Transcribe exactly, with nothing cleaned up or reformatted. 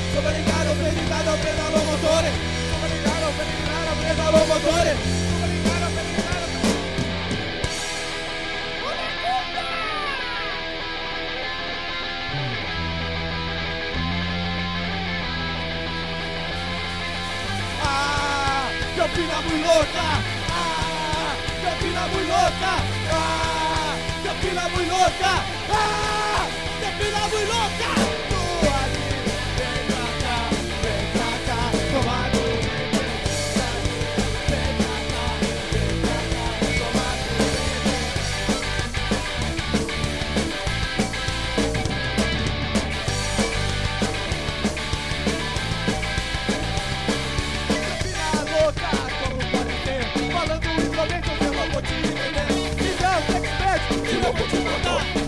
Sono ligado, pedicado, pedalo motore. Sono ligado, pedicado, pedalo motore. Sono ligado, pedicado, ah, Campina muy louca. Ah, Campina muy louca. Ah, Campina muy louca. Ah, Campina muy louca. Tu ali, vem pra cá, vem pra cá, tomado. Vem pra cá, vem pra cá, tomado. Campina louca, como pode ser? Falando instrumento que eu não vou te entender. Me dá um expert, que eu vou te mandar.